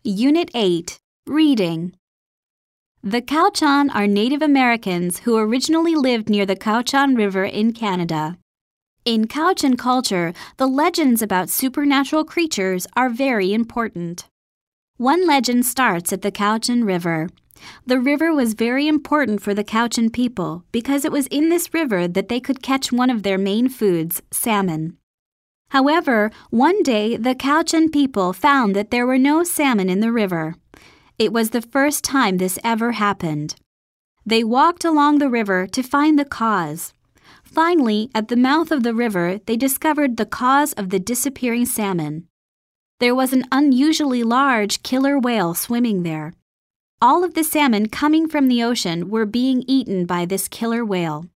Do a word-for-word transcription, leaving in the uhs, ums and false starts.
Unit eight, Reading. The Cowichan are Native Americans who originally lived near the Cowichan River in Canada. In Cowichan culture, the legends about supernatural creatures are very important. One legend starts at the Cowichan River. The river was very important for the Cowichan people because it was in this river that they could catch one of their main foods, salmon. However, one day the Cowichan people found that there were no salmon in the river. It was the first time this ever happened. They walked along the river to find the cause. Finally, at the mouth of the river, they discovered the cause of the disappearing salmon. There was an unusually large killer whale swimming there. All of the salmon coming from the ocean were being eaten by this killer whale.